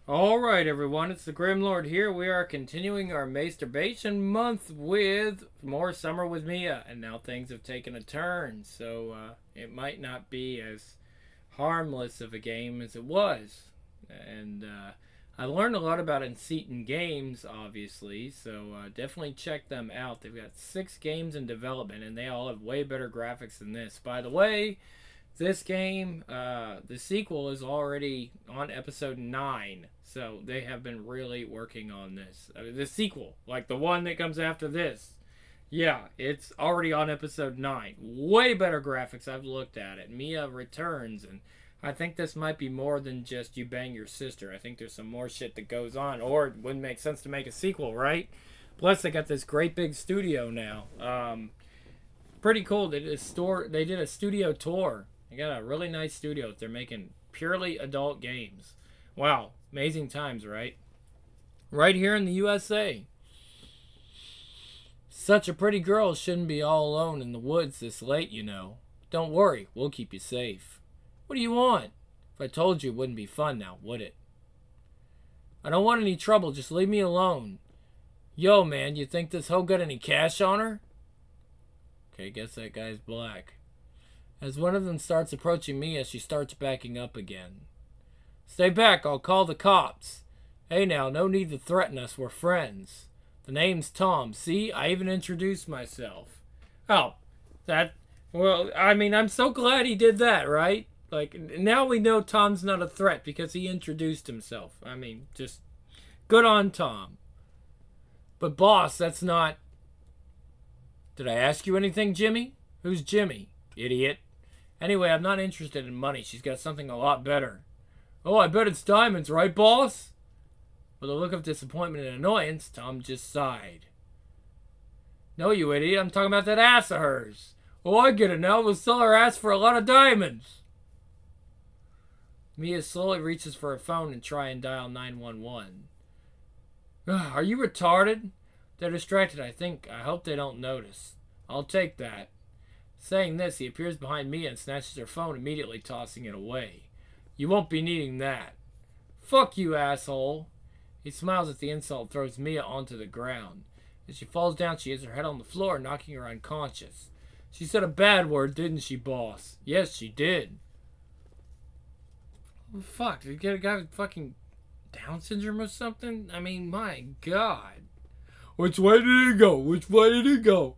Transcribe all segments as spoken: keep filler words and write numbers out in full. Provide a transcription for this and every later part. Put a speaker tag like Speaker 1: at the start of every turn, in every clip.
Speaker 1: Alright, everyone, it's the Grim Lord here. We are continuing our masturbation month with more Summer with Mia, and now things have taken a turn, so uh, it might not be as harmless of a game as it was. And uh, I learned a lot about Unseaton Games, obviously, so uh, definitely check them out. They've got six games in development, and they all have way better graphics than this. By the way, this game, uh, the sequel is already on episode nine, so they have been really working on this. I mean, the sequel, like the one that comes after this, yeah, it's already on episode nine. Way better graphics. I've looked at it. Mia returns, and I think this might be more than just you bang your sister. I think there's some more shit that goes on, or it wouldn't make sense to make a sequel, right? Plus, they got this great big studio now. Um, pretty cool. They did a store. They did a studio tour. They got a really nice studio. They're making purely adult games. Wow, amazing times, right? Right here in the U S A. Such a pretty girl shouldn't be all alone in the woods this late, you know. Don't worry, we'll keep you safe. What do you want? If I told you, it wouldn't be fun now, would it? I don't want any trouble, just leave me alone. Yo, man, you think this hoe got any cash on her? Okay, guess that guy's black. As one of them starts approaching Mia, she starts backing up again. Stay back, I'll call the cops. Hey now, no need to threaten us, we're friends. The name's Tom, see? I even introduced myself. Oh, that, well, I mean, I'm so glad he did that, right? Like, now we know Tom's not a threat because he introduced himself. I mean, just good on Tom. But boss, that's not... Did I ask you anything, Jimmy? Who's Jimmy? Idiot. Anyway, I'm not interested in money. She's got something a lot better. Oh, I bet it's diamonds, right, boss? With a look of disappointment and annoyance, Tom just sighed. No, you idiot. I'm talking about that ass of hers. Oh, I get it now. We'll sell her ass for a lot of diamonds. Mia slowly reaches for her phone and try and dial nine one one. Are you retarded? They're distracted, I think. I hope they don't notice. I'll take that. Saying this, he appears behind Mia and snatches her phone, immediately tossing it away. You won't be needing that. Fuck you, asshole. He smiles at the insult and throws Mia onto the ground. As she falls down, she hits her head on the floor, knocking her unconscious. She said a bad word, didn't she, boss? Yes, she did. Oh, fuck, did you get a guy with fucking Down syndrome or something? I mean, my God. Which way did he go? Which way did he go?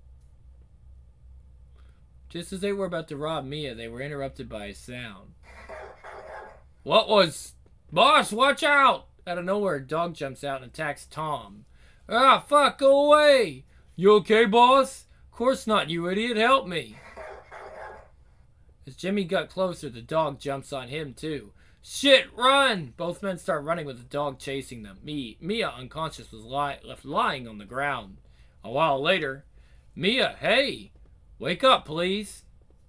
Speaker 1: Just as they were about to rob Mia, they were interrupted by a sound. What was... Boss, watch out! Out of nowhere, a dog jumps out and attacks Tom. Ah, fuck, go away! You okay, boss? Of course not, you idiot. Help me. As Jimmy got closer, the dog jumps on him, too. Shit, run! Both men start running with the dog chasing them. Me, Mia, unconscious, was li- left lying on the ground. A while later, Mia, hey! Wake up, please.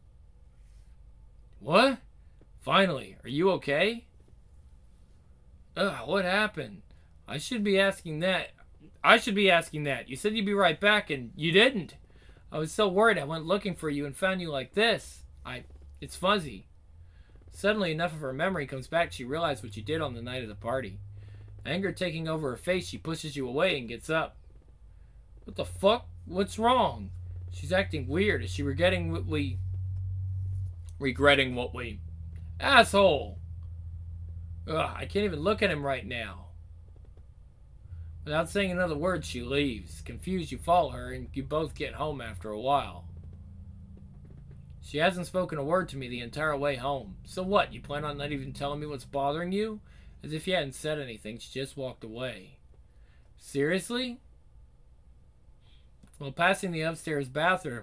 Speaker 1: What? Finally, are you okay? Ugh, what happened? I should be asking that. I should be asking that. You said you'd be right back, and you didn't. I was so worried I went looking for you and found you like this. I... It's fuzzy. Suddenly, enough of her memory comes back, she realizes what you did on the night of the party. Anger taking over her face, she pushes you away and gets up. What the fuck? What's wrong? She's acting weird. Is she regretting what we... Regretting what we... Asshole! Ugh, I can't even look at him right now. Without saying another word, she leaves. Confused, you follow her, and you both get home after a while. She hasn't spoken a word to me the entire way home. So what, you plan on not even telling me what's bothering you? As if you hadn't said anything, she just walked away. Seriously? While passing the upstairs bathroom,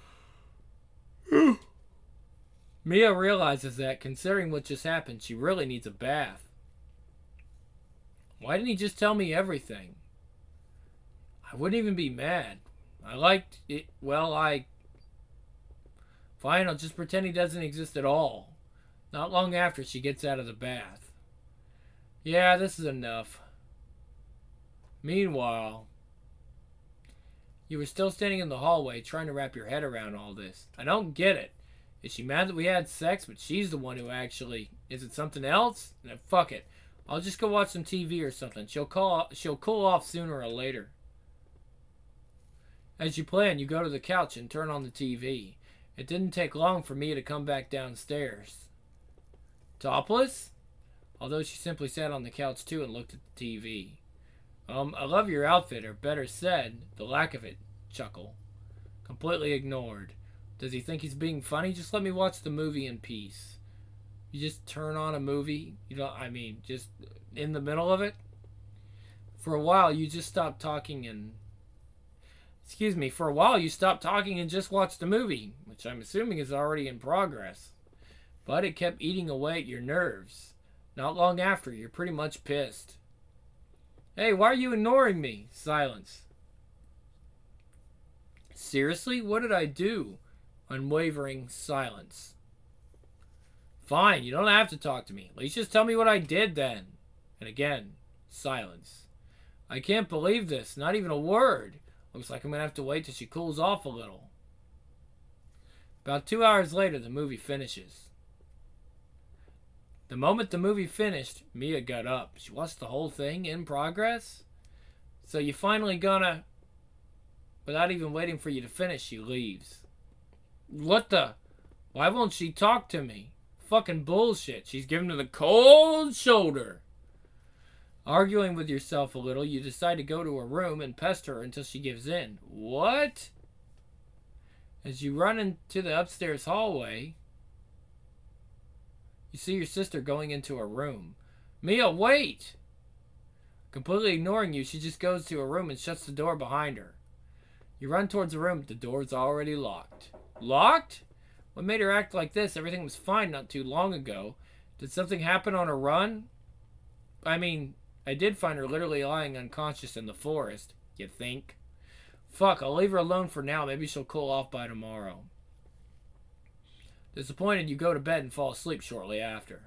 Speaker 1: Mia realizes that, considering what just happened, she really needs a bath. Why didn't he just tell me everything? I wouldn't even be mad. I liked it. Well, I... Fine, I'll just pretend he doesn't exist at all. Not long after, she gets out of the bath. Yeah, this is enough. Meanwhile... You were still standing in the hallway, trying to wrap your head around all this. I don't get it. Is she mad that we had sex, but she's the one who actually... Is it something else? No, fuck it. I'll just go watch some T V or something. She'll call. She'll cool off sooner or later. As you plan, you go to the couch and turn on the T V. It didn't take long for Mia to come back downstairs. Topless? Although she simply sat on the couch too and looked at the T V. Um, I love your outfit, or better said, the lack of it. Chuckle. Completely ignored. Does he think he's being funny? Just let me watch the movie in peace. You just turn on a movie, you know, I mean, just in the middle of it. For a while, you just stopped talking and... Excuse me, for a while you stopped talking and just watched the movie, which I'm assuming is already in progress. But it kept eating away at your nerves. Not long after, you're pretty much pissed. Hey, why are you ignoring me? Silence. Seriously? What did I do? Unwavering silence. Fine, you don't have to talk to me. At least just tell me what I did then. And again, silence. I can't believe this. Not even a word. Looks like I'm going to have to wait till she cools off a little. About two hours later, the movie finishes. The moment the movie finished, Mia got up. She watched the whole thing in progress. So you finally gonna... Without even waiting for you to finish, she leaves. What the... Why won't she talk to me? Fucking bullshit. She's giving her the cold shoulder. Arguing with yourself a little, you decide to go to her room and pester her until she gives in. What? As you run into the upstairs hallway, you see your sister going into her room. Mia, wait! Completely ignoring you, she just goes to her room and shuts the door behind her. You run towards the room, but the door's already locked. Locked? What made her act like this? Everything was fine not too long ago. Did something happen on her run? I mean, I did find her literally lying unconscious in the forest. You think? Fuck, I'll leave her alone for now. Maybe she'll cool off by tomorrow. Disappointed, you go to bed and fall asleep shortly after.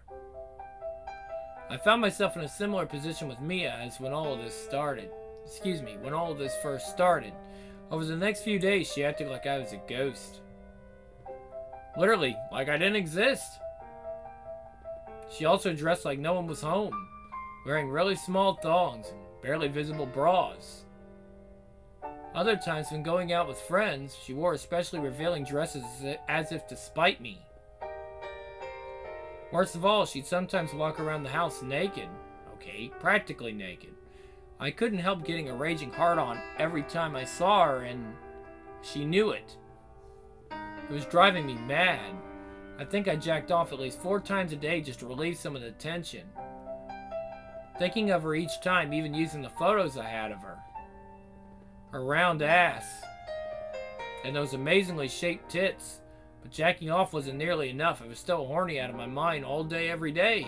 Speaker 1: I found myself in a similar position with Mia as when all of this started. Excuse me, when all of this first started. Over the next few days, she acted like I was a ghost. Literally, like I didn't exist. She also dressed like no one was home, wearing really small thongs and barely visible bras. Other times when going out with friends, she wore especially revealing dresses as if to spite me. Worst of all, she'd sometimes walk around the house naked. Okay, practically naked. I couldn't help getting a raging hard-on every time I saw her, and she knew it. It was driving me mad. I think I jacked off at least four times a day just to relieve some of the tension. Thinking of her each time, even using the photos I had of her. Her round ass. And those amazingly shaped tits. But jacking off wasn't nearly enough. I was still horny out of my mind all day, every day.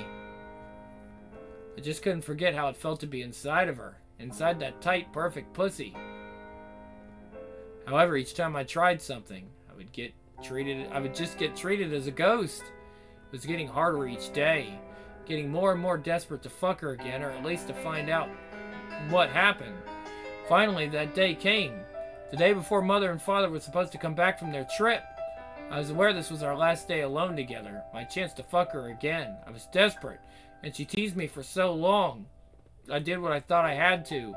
Speaker 1: I just couldn't forget how it felt to be inside of her. Inside that tight, perfect pussy. However, each time I tried something, I would get treated, I would just get treated as a ghost. It was getting harder each day. Getting more and more desperate to fuck her again, or at least to find out what happened. Finally, that day came. The day before Mother and Father were supposed to come back from their trip. I was aware this was our last day alone together. My chance to fuck her again. I was desperate, and she teased me for so long. I did what I thought I had to.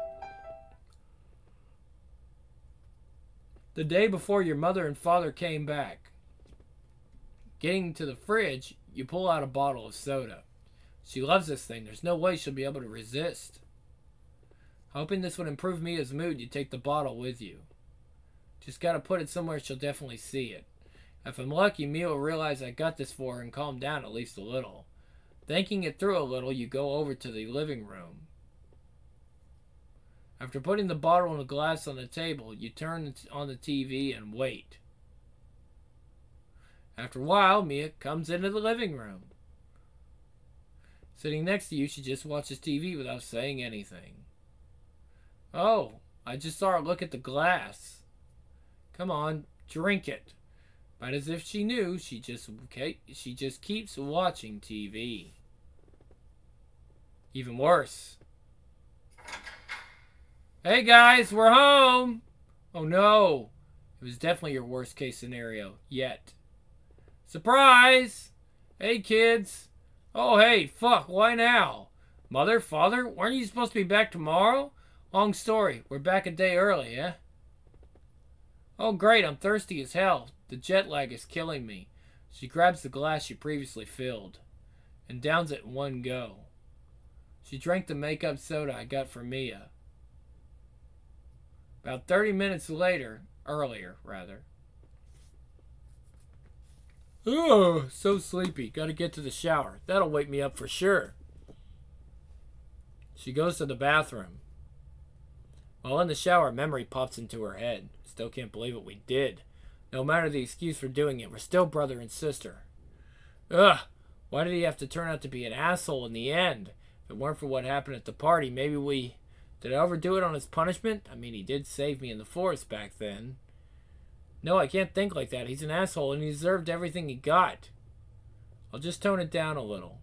Speaker 1: The day before your mother and father came back. Getting to the fridge, you pull out a bottle of soda. She loves this thing. There's no way she'll be able to resist. Hoping this would improve Mia's mood, you take the bottle with you. Just gotta put it somewhere she'll definitely see it. If I'm lucky, Mia will realize I got this for her and calm down at least a little. Thinking it through a little, you go over to the living room. After putting the bottle and a glass on the table, you turn on the T V and wait. After a while, Mia comes into the living room. Sitting next to you, she just watches T V without saying anything. Oh, I just saw her look at the glass. Come on, drink it. But as if she knew, she just okay, she just keeps watching T V. Even worse. Hey guys, we're home! Oh no, it was definitely your worst case scenario yet. Surprise! Hey kids! Oh hey, fuck, why now? Mother? Father? Weren't you supposed to be back tomorrow? Long story. We're back a day early, eh? Oh, great. I'm thirsty as hell. The jet lag is killing me. She grabs the glass she previously filled and downs it in one go. She drank the makeup soda I got for Mia. About thirty minutes later, earlier, rather. Oh, so sleepy. Gotta get to the shower. That'll wake me up for sure. She goes to the bathroom. While in the shower, memory pops into her head. Still can't believe what we did. No matter the excuse for doing it, we're still brother and sister. Ugh, why did he have to turn out to be an asshole in the end? If it weren't for what happened at the party, maybe we... Did I overdo it on his punishment? I mean, he did save me in the forest back then. No, I can't think like that. He's an asshole and he deserved everything he got. I'll just tone it down a little.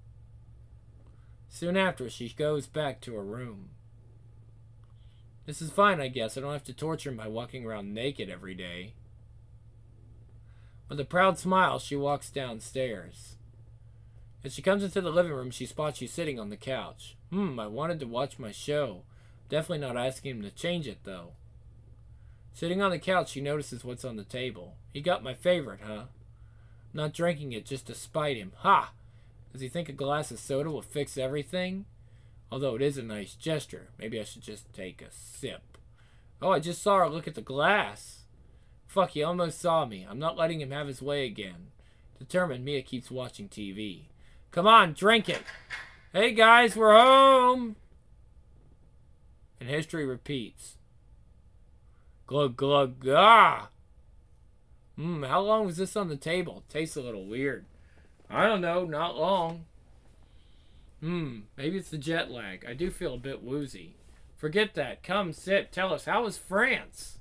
Speaker 1: Soon after, she goes back to her room. This is fine, I guess. I don't have to torture him by walking around naked every day. With a proud smile, she walks downstairs. As she comes into the living room, she spots you sitting on the couch. Hmm, I wanted to watch my show. Definitely not asking him to change it, though. Sitting on the couch, she notices what's on the table. He got my favorite, huh? Not drinking it just to spite him. Ha! Does he think a glass of soda will fix everything? Although it is a nice gesture. Maybe I should just take a sip. Oh, I just saw her look at the glass. Fuck, he almost saw me. I'm not letting him have his way again. Determined, Mia keeps watching T V. Come on, drink it. Hey guys, we're home. And history repeats. Glug, glug, ah! Mmm, how long was this on the table? Tastes a little weird. I don't know, not long. Hmm, maybe it's the jet lag. I do feel a bit woozy. Forget that. Come, sit. Tell us, how was France?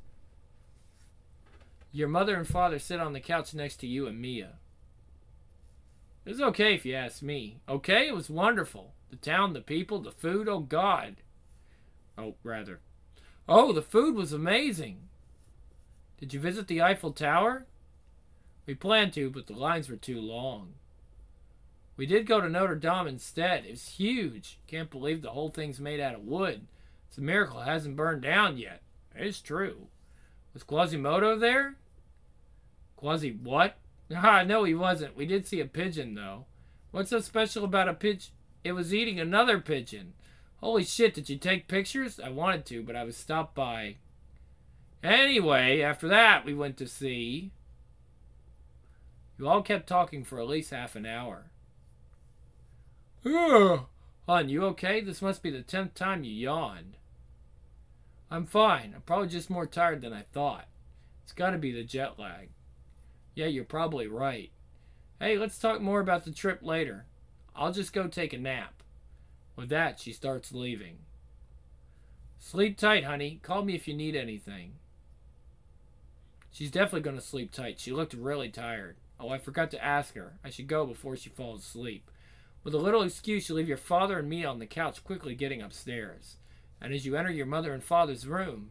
Speaker 1: Your mother and father sit on the couch next to you and Mia. It was okay if you ask me. Okay, it was wonderful. The town, the people, the food, oh God. Oh, rather. Oh, the food was amazing. Did you visit the Eiffel Tower? We planned to, but the lines were too long. We did go to Notre Dame instead. It was huge. Can't believe the whole thing's made out of wood. It's a miracle it hasn't burned down yet. It's true. Was Quasimodo there? Quasi what? Ah, no, he wasn't. We did see a pigeon, though. What's so special about a pigeon? It was eating another pigeon. Holy shit, did you take pictures? I wanted to, but I was stopped by. Anyway, after that, we went to see... You all kept talking for at least half an hour. Ugh. Hon, you okay? This must be the tenth time you yawned. I'm fine. I'm probably just more tired than I thought. It's gotta be the jet lag. Yeah, you're probably right. Hey, let's talk more about the trip later. I'll just go take a nap. With that, she starts leaving. Sleep tight, honey. Call me if you need anything. She's definitely going to sleep tight. She looked really tired. Oh, I forgot to ask her. I should go before she falls asleep. With a little excuse, you leave your father and me on the couch, quickly getting upstairs. And as you enter your mother and father's room...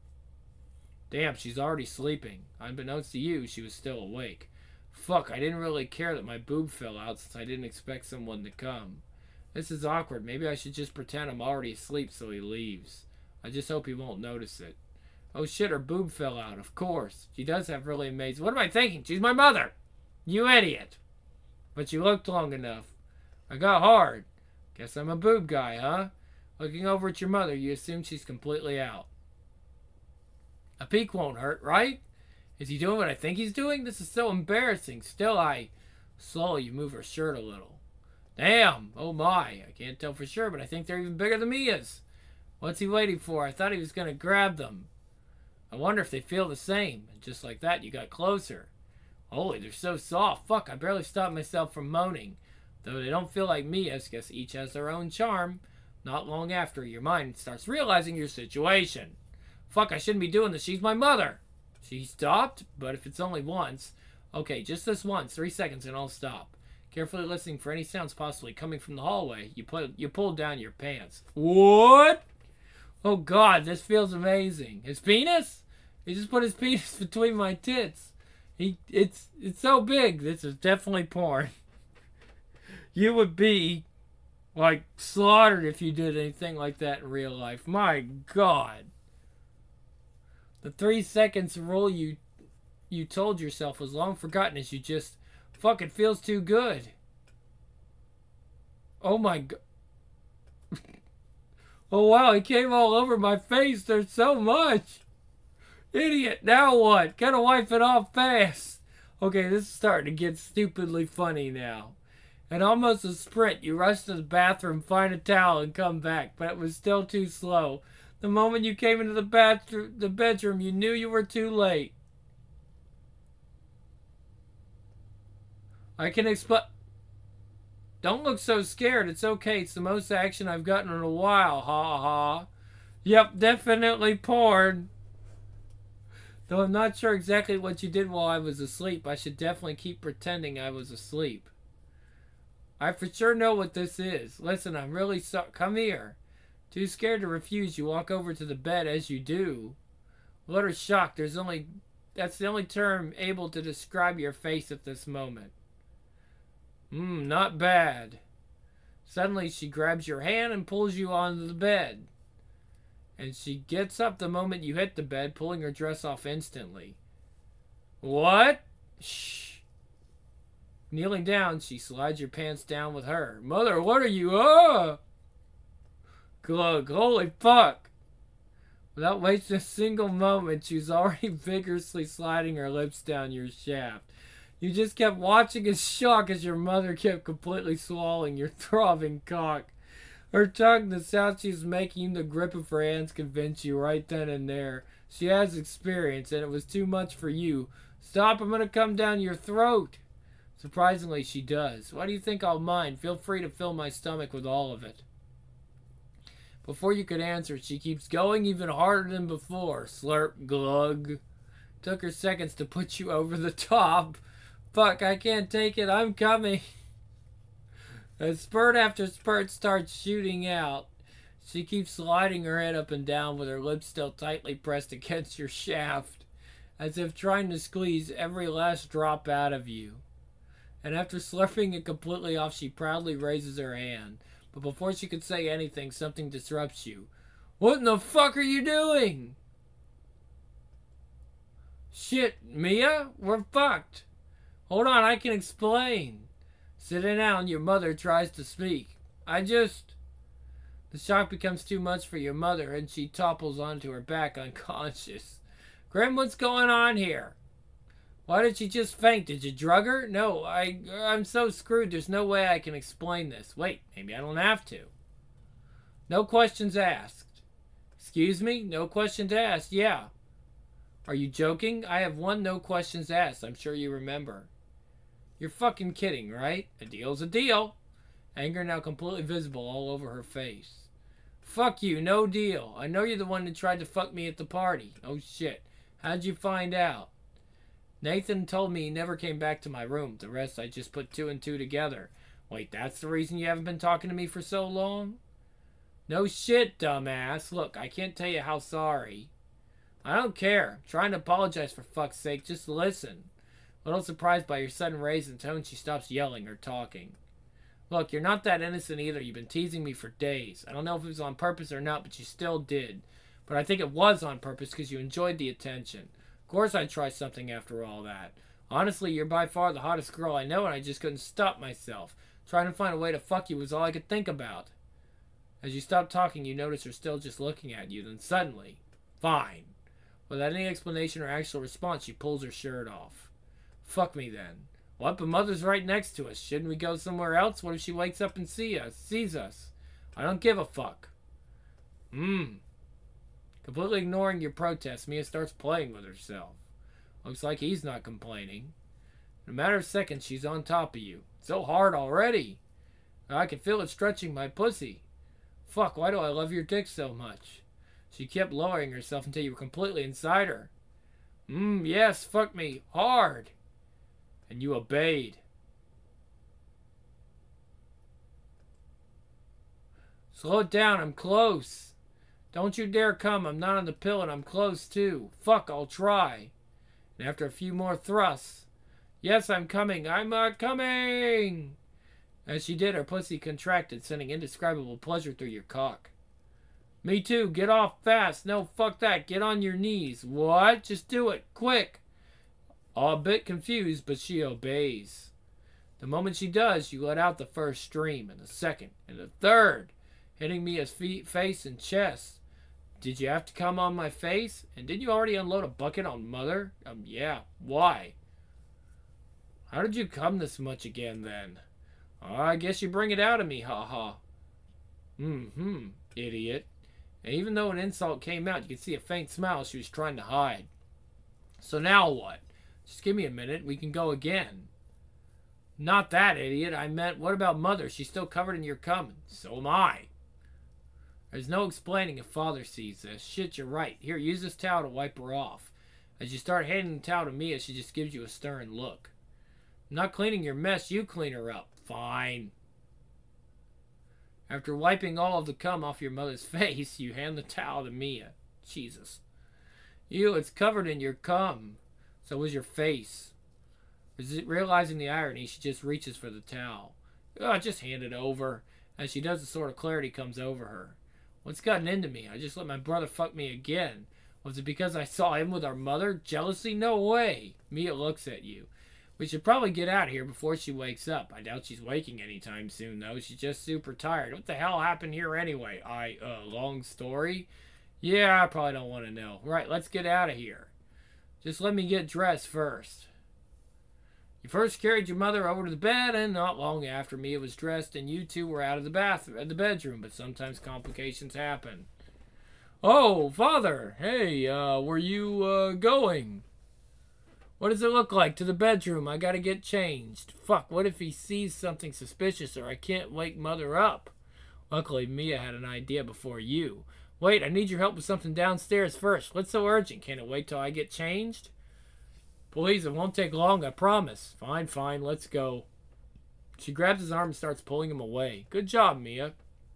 Speaker 1: Damn, she's already sleeping. Unbeknownst to you, she was still awake. Fuck, I didn't really care that my boob fell out since I didn't expect someone to come. This is awkward. Maybe I should just pretend I'm already asleep so he leaves. I just hope he won't notice it. Oh shit, her boob fell out, of course. She does have really amazing... What am I thinking? She's my mother! You idiot! But you looked long enough. I got hard. Guess I'm a boob guy, huh? Looking over at your mother, you assume she's completely out. A peek won't hurt, right? Is he doing what I think he's doing? This is so embarrassing. Still, I... Slowly, you move her shirt a little. Damn! Oh my. I can't tell for sure, but I think they're even bigger than Mia's. What's he waiting for? I thought he was going to grab them. I wonder if they feel the same. And just like that, you got closer. Holy, they're so soft. Fuck, I barely stopped myself from moaning. Though they don't feel like Mia's, guess each has their own charm. Not long after, your mind starts realizing your situation. Fuck, I shouldn't be doing this. She's my mother. She stopped, but if it's only once. Okay, just this once. Three seconds and I'll stop. Carefully listening for any sounds possibly coming from the hallway, you put you pull down your pants. What? Oh God, this feels amazing. His penis? He just put his penis between my tits. He it's it's so big. This is definitely porn. You would be Like, slaughtered if you did anything like that in real life. My God. The three seconds rule you you told yourself was long forgotten as you just fucking feels too good. Oh my God. Oh wow, it came all over my face. There's so much. Idiot. Now what? Gotta wipe it off fast. Okay, this is starting to get stupidly funny now. And almost a sprint, you rush to the bathroom, find a towel, and come back, but it was still too slow. The moment you came into the bathroom, the bedroom, you knew you were too late. I can explain. Don't look so scared. It's okay. It's the most action I've gotten in a while. Ha ha. Yep, definitely porn. Though I'm not sure exactly what you did while I was asleep, I should definitely keep pretending I was asleep. I for sure know what this is. Listen, I'm really sorry. Come here. Too scared to refuse, you walk over to the bed as you do. Utter shock. There's only... That's the only term able to describe your face at this moment. Mmm, not bad. Suddenly she grabs your hand and pulls you onto the bed. And she gets up the moment you hit the bed, pulling her dress off instantly. What? Shh. Kneeling down, she slides your pants down with her. Mother, what are you? Ah! Glug, holy fuck. Without wasting a single moment, she's already vigorously sliding her lips down your shaft. You just kept watching in shock as your mother kept completely swallowing your throbbing cock. Her tongue, the sound she's making, the grip of her hands convinced you right then and there. She has experience, and it was too much for you. Stop, I'm gonna come down your throat. Surprisingly, she does. Why do you think I'll mind? Feel free to fill my stomach with all of it. Before you could answer, she keeps going even harder than before. Slurp, glug. Took her seconds to put you over the top. Fuck, I can't take it. I'm coming. As spurt after spurt starts shooting out, she keeps sliding her head up and down with her lips still tightly pressed against your shaft, as if trying to squeeze every last drop out of you. And after slurping it completely off, she proudly raises her hand. But before she could say anything, something disrupts you. What in the fuck are you doing? Shit, Mia, we're fucked. Hold on, I can explain. Sitting down, your mother tries to speak. I just... The shock becomes too much for your mother, and she topples onto her back unconscious. Grim, what's going on here? Why did she just faint? Did you drug her? No, I, I'm so screwed. There's no way I can explain this. Wait, maybe I don't have to. No questions asked. Excuse me? No questions asked. Yeah. Are you joking? I have one no questions asked. I'm sure you remember. You're fucking kidding, right? A deal's a deal. Anger now completely visible all over her face. Fuck you, no deal. I know you're the one that tried to fuck me at the party. Oh shit. How'd you find out? Nathan told me he never came back to my room. The rest I just put two and two together. Wait, that's the reason you haven't been talking to me for so long? No shit, dumbass. Look, I can't tell you how sorry. I don't care. I'm trying to apologize for fuck's sake. Just listen. A little surprised by your sudden raise in tone, she stops yelling or talking. Look, you're not that innocent either. You've been teasing me for days. I don't know if it was on purpose or not, but you still did. But I think it was on purpose because you enjoyed the attention. Of course I'd try something after all that. Honestly, you're by far the hottest girl I know, and I just couldn't stop myself. Trying to find a way to fuck you was all I could think about. As you stop talking, you notice her still just looking at you. Then suddenly, fine. Without any explanation or actual response, she pulls her shirt off. Fuck me then. What? But Mother's right next to us. Shouldn't we go somewhere else? What if she wakes up and see us, sees us? I don't give a fuck. Mmm. Completely ignoring your protest, Mia starts playing with herself. Looks like he's not complaining. In a matter of seconds, she's on top of you. So hard already. I can feel it stretching my pussy. Fuck, why do I love your dick so much? She kept lowering herself until you were completely inside her. Mmm, yes, fuck me. Hard. And you obeyed. Slow it down, I'm close. Don't you dare come, I'm not on the pill and I'm close too. Fuck, I'll try. And after a few more thrusts, yes, I'm coming, I'm uh, coming. As she did, her pussy contracted, sending indescribable pleasure through your cock. Me too. Get off fast. No, fuck that. Get on your knees. What? Just do it. Quick. All a bit confused, but she obeys. The moment she does, you let out the first stream, and the second, and the third, hitting me as feet, face, and chest. Did you have to come on my face? And did you already unload a bucket on Mother? Um, yeah. Why? How did you come this much again, then? Oh, I guess you bring it out of me, ha-ha. Mm-hmm, idiot. And even though an insult came out, you could see a faint smile she was trying to hide. So now what? Just give me a minute. We can go again. Not that, idiot. I meant, what about Mother? She's still covered in your cum. So am I. There's no explaining if Father sees this. Shit, you're right. Here, use this towel to wipe her off. As you start handing the towel to Mia, she just gives you a stern look. I'm not cleaning your mess. You clean her up. Fine. After wiping all of the cum off your mother's face, you hand the towel to Mia. Jesus. You, it's covered in your cum. So was your face. Realizing the irony, she just reaches for the towel. Oh, just hand it over. As she does, the sort of clarity comes over her. What's gotten into me? I just let my brother fuck me again. Was it because I saw him with our mother? Jealousy? No way. Mia looks at you. We should probably get out of here before she wakes up. I doubt she's waking anytime soon, though. She's just super tired. What the hell happened here anyway? I, uh, long story? Yeah, I probably don't want to know. Right, let's get out of here. Just let me get dressed first. You first carried your mother over to the bed, and not long after Mia was dressed, and you two were out of the bathroom, the bedroom, but sometimes complications happen. Oh, Father! Hey, uh, where you, uh, going? What does it look like? To the bedroom. I gotta get changed. Fuck, what if he sees something suspicious or I can't wake Mother up? Luckily, Mia had an idea before you. Wait, I need your help with something downstairs first. What's so urgent? Can't it wait till I get changed? Please, it won't take long, I promise. Fine, fine, let's go. She grabs his arm and starts pulling him away. Good job, Mia.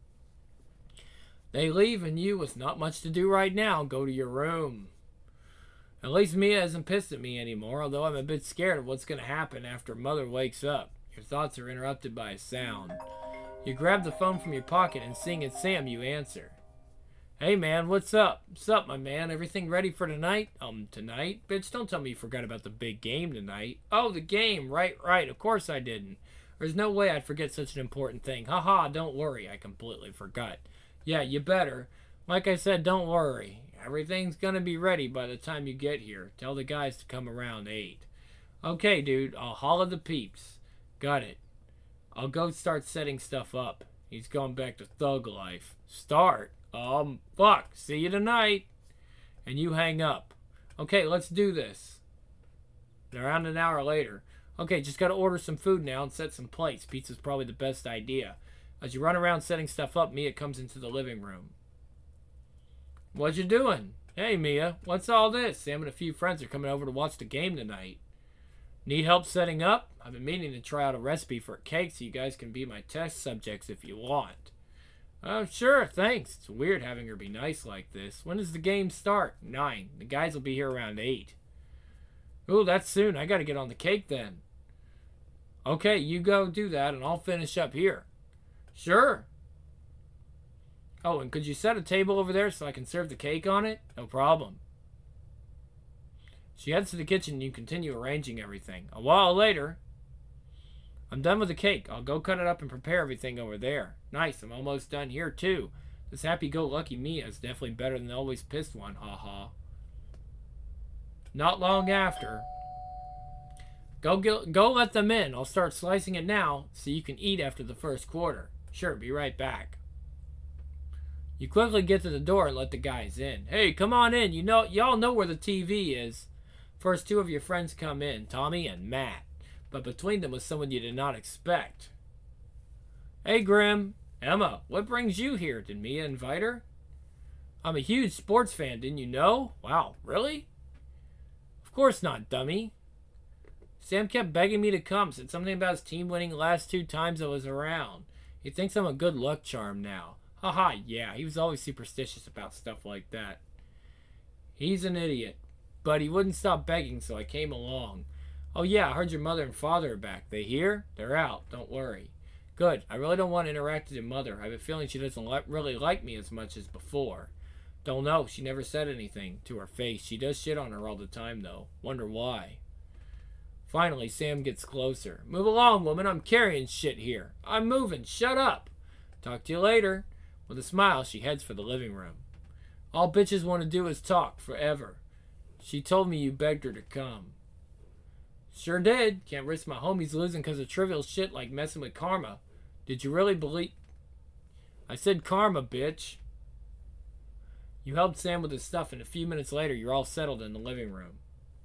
Speaker 1: They leave, and you, with not much to do right now, go to your room. At least Mia isn't pissed at me anymore, although I'm a bit scared of what's going to happen after Mother wakes up. Your thoughts are interrupted by a sound. You grab the phone from your pocket, and seeing it's Sam, you answer. Hey, man, what's up? What's up, my man? Everything ready for tonight? Um, tonight? Bitch, don't tell me you forgot about the big game tonight. Oh, the game. Right, right. Of course I didn't. There's no way I'd forget such an important thing. Haha, don't worry. I completely forgot. Yeah, you better. Like I said, don't worry. Everything's gonna be ready by the time you get here. Tell the guys to come around eight. Okay, dude. I'll holler the peeps. Got it. I'll go start setting stuff up. He's going back to thug life. Start? Um, fuck. See you tonight. And you hang up. Okay, let's do this. Around an hour later. Okay, just gotta order some food now and set some plates. Pizza's probably the best idea. As you run around setting stuff up, Mia comes into the living room. What you doing? Hey, Mia, what's all this? Sam and a few friends are coming over to watch the game tonight. Need help setting up? I've been meaning to try out a recipe for a cake so you guys can be my test subjects if you want. Oh, sure, thanks. It's weird having her be nice like this. When does the game start? Nine. The guys will be here around eight. Ooh, that's soon. I gotta get on the cake then. Okay, you go do that and I'll finish up here. Sure. Oh, and could you set a table over there so I can serve the cake on it? No problem. She heads to the kitchen and you continue arranging everything. A while later, I'm done with the cake. I'll go cut it up and prepare everything over there. Nice, I'm almost done here too. This happy-go-lucky Mia is definitely better than the always pissed one, haha. Not long after, go, get, go let them in. I'll start slicing it now so you can eat after the first quarter. Sure, be right back. You quickly get to the door and let the guys in. Hey, come on in. You know, y'all know where the T V is. First, two of your friends come in, Tommy and Matt. But between them was someone you did not expect. Hey, Grim. Emma, what brings you here? Did Mia invite her? I'm a huge sports fan, didn't you know? Wow, really? Of course not, dummy. Sam kept begging me to come. Said something about his team winning the last two times I was around. He thinks I'm a good luck charm now. Haha, yeah, he was always superstitious about stuff like that. He's an idiot. But he wouldn't stop begging, so I came along. Oh yeah, I heard your mother and father are back. They here? They're out, don't worry. Good. I really don't want to interact with your mother. I have a feeling she doesn't li- really like me as much as before. Don't know. She never said anything to her face. She does shit on her all the time, though. Wonder why. Finally, Sam gets closer. Move along, woman. I'm carrying shit here. I'm moving. Shut up. Talk to you later. With a smile, she heads for the living room. All bitches want to do is talk forever. She told me you begged her to come. Sure did. Can't risk my homies losing because of trivial shit like messing with Karma. Did you really believe... I said Karma, bitch. You helped Sam with his stuff, and a few minutes later, you're all settled in the living room.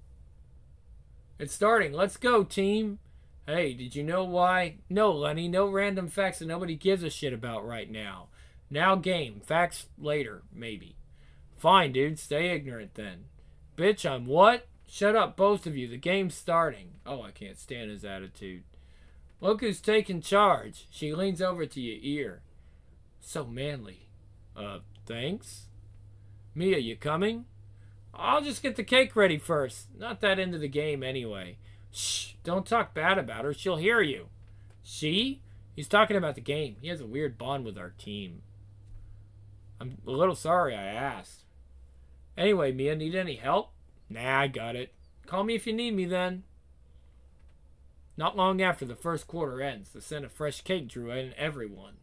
Speaker 1: It's starting. Let's go, team. Hey, did you know why? No, Lenny. No random facts that nobody gives a shit about right now. Now game. Facts later, maybe. Fine, dude. Stay ignorant then. Bitch, I'm what? Shut up, both of you. The game's starting. Oh, I can't stand his attitude. Look who's taking charge. She leans over to your ear. So manly. Uh, thanks? Mia, you coming? I'll just get the cake ready first. Not that into the game anyway. Shh, don't talk bad about her. She'll hear you. She? He's talking about the game. He has a weird bond with our team. I'm a little sorry I asked. Anyway, Mia, need any help? Nah, I got it. Call me if you need me then. Not long after the first quarter ends, the scent of fresh cake drew in everyone.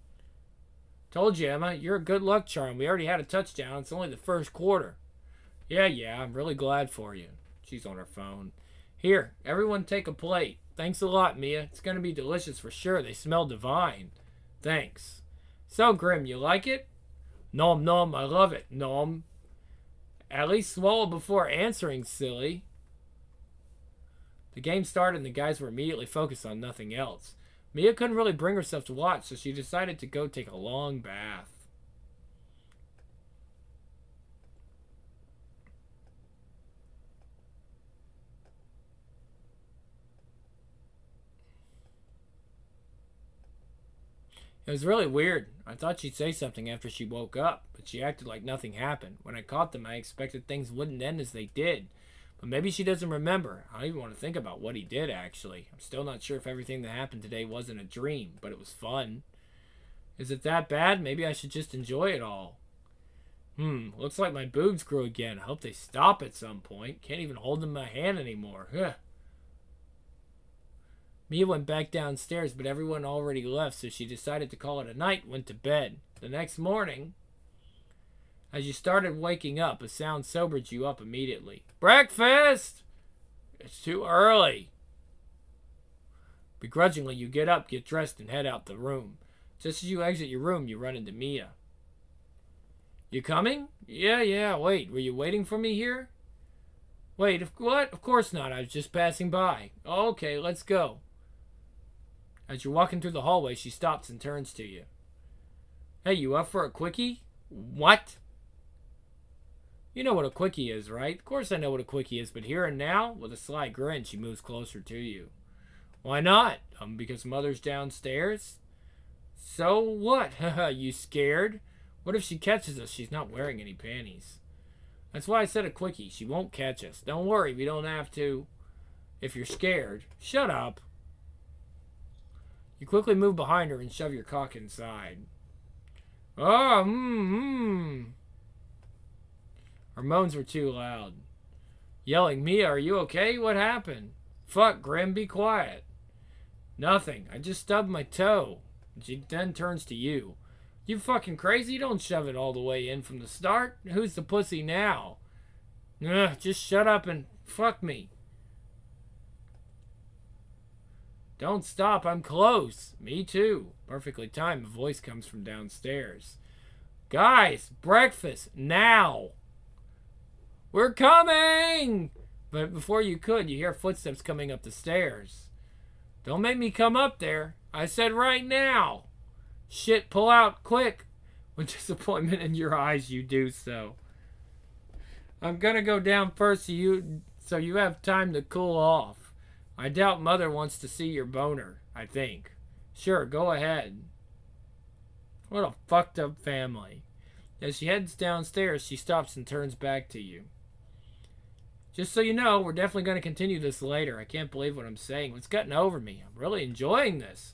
Speaker 1: Told you, Emma, you're a good luck charm. We already had a touchdown. It's only the first quarter. Yeah, yeah, I'm really glad for you. She's on her phone. Here, everyone take a plate. Thanks a lot, Mia. It's going to be delicious for sure. They smell divine. Thanks. So, Grim, you like it? Nom nom, I love it. Nom. At least swallow before answering, silly. The game started and the guys were immediately focused on nothing else. Mia couldn't really bring herself to watch, so she decided to go take a long bath. It was really weird. I thought she'd say something after she woke up, but she acted like nothing happened. When I caught them, I expected things wouldn't end as they did. But maybe she doesn't remember. I don't even want to think about what he did, actually. I'm still not sure if everything that happened today wasn't a dream, but it was fun. Is it that bad? Maybe I should just enjoy it all. Hmm, looks like my boobs grew again. I hope they stop at some point. Can't even hold them in my hand anymore. Huh. Mia went back downstairs, but everyone already left, so she decided to call it a night and went to bed. The next morning, as you started waking up, a sound sobered you up immediately. Breakfast! It's too early. Begrudgingly, you get up, get dressed, and head out the room. Just as you exit your room, you run into Mia. You coming? Yeah, yeah, wait. Were you waiting for me here? Wait, of what? Of course not. I was just passing by. Okay, let's go. As you're walking through the hallway, she stops and turns to you. Hey, you up for a quickie? What? You know what a quickie is, right? Of course I know what a quickie is, but here and now, with a sly grin, she moves closer to you. Why not? Um, because Mother's downstairs? So what? Haha, you scared? What if she catches us? She's not wearing any panties. That's why I said a quickie. She won't catch us. Don't worry, we don't have to. If you're scared, shut up. You quickly move behind her and shove your cock inside. Oh, hmm. Her moans were too loud. Yelling, Mia, are you okay? What happened? Fuck, Grim, be quiet. Nothing. I just stubbed my toe. She then turns to you. You fucking crazy? Don't shove it all the way in from the start. Who's the pussy now? Ugh, just shut up and fuck me. Don't stop, I'm close. Me too. Perfectly timed, a voice comes from downstairs. Guys, breakfast, now. We're coming! But before you could, you hear footsteps coming up the stairs. Don't make me come up there. I said right now. Shit, pull out, quick. With disappointment in your eyes, you do so. I'm gonna go down first so you, so you have time to cool off. I doubt Mother wants to see your boner, I think. Sure, go ahead. What a fucked up family. As she heads downstairs, she stops and turns back to you. Just so you know, we're definitely going to continue this later. I can't believe what I'm saying. What's gotten over me? I'm really enjoying this.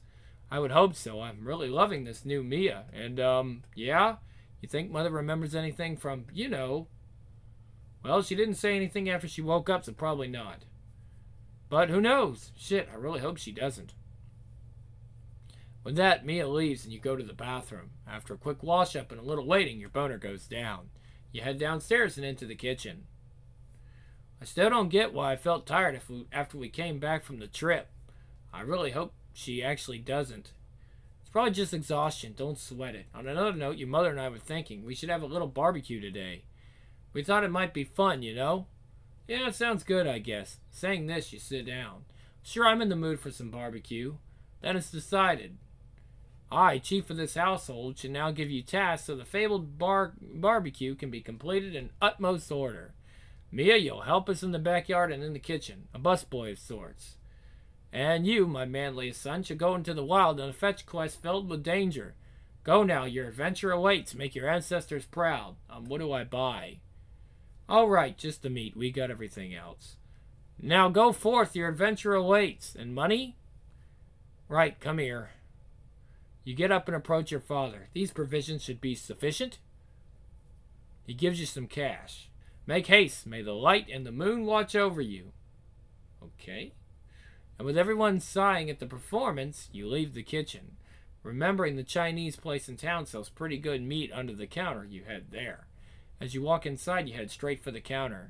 Speaker 1: I would hope so. I'm really loving this new Mia. And, um, yeah? You think Mother remembers anything from, you know... Well, she didn't say anything after she woke up, so probably not. But who knows? Shit, I really hope she doesn't. With that, Mia leaves and you go to the bathroom. After a quick wash-up and a little waiting, your boner goes down. You head downstairs and into the kitchen. I still don't get why I felt tired if we, after we came back from the trip. I really hope she actually doesn't. It's probably just exhaustion. Don't sweat it. On another note, your mother and I were thinking we should have a little barbecue today. We thought it might be fun, you know? Yeah, it sounds good, I guess. Saying this, you sit down. Sure, I'm in the mood for some barbecue. Then it's decided. I, chief of this household, should now give you tasks so the fabled bar barbecue can be completed in utmost order. Mia, you'll help us in the backyard and in the kitchen, a busboy of sorts. And you, my manliest son, should go into the wild on a fetch quest filled with danger. Go now, your adventure awaits. Make your ancestors proud. Um, what do I buy? All right, just the meat. We got everything else. Now go forth, your adventure awaits. And money? Right, come here. You get up and approach your father. These provisions should be sufficient. He gives you some cash. Make haste. May the light and the moon watch over you. Okay. And with everyone sighing at the performance, you leave the kitchen. Remembering the Chinese place in town sells pretty good meat under the counter, you head there. As you walk inside, you head straight for the counter.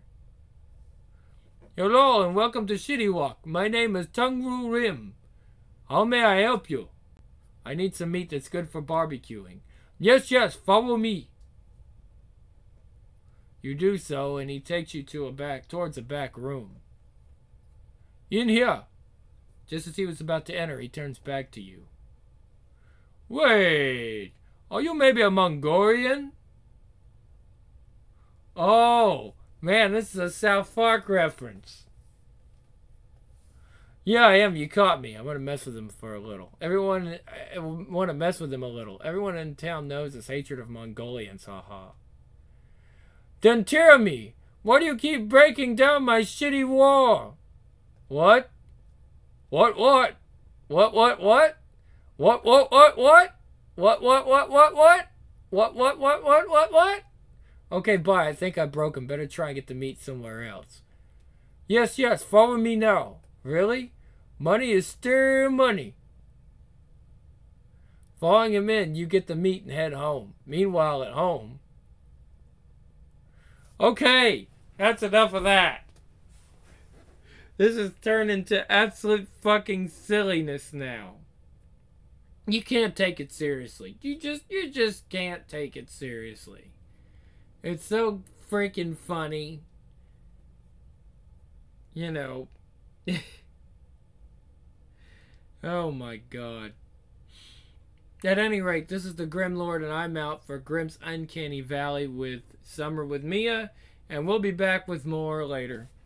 Speaker 1: Hello and welcome to Shitty Walk. My name is Tung Ru Rim. How may I help you? I need some meat that's good for barbecuing. Yes, yes, follow me. You do so, and he takes you to a back towards a back room. In here. Just as he was about to enter, he turns back to you. Wait, are you maybe a Mongolian? Oh, man, this is a South Park reference. Yeah, I am. You caught me. I'm going to mess with him for a little. Everyone, I want to mess with him a little. Everyone in town knows his hatred of Mongolians, haha. Then tell me, why do you keep breaking down my shitty wall? What? What, what? What, what, what? What, what, what, what? What, what, what, what, what? What, what, what, what, what, what? Okay, bye. I think I broke him. Better try and get the meat somewhere else. Yes, yes. Follow me now. Really? Money is still money. Following him in, you get the meat and head home. Meanwhile, at home... Okay, that's enough of that. This has turned into absolute fucking silliness now. You can't take it seriously. You just, you just can't take it seriously. It's so freaking funny. You know. Oh my god. At any rate, this is the Grim Lord, and I'm out for Grim's Uncanny Valley with Summer with Mia, and we'll be back with more later.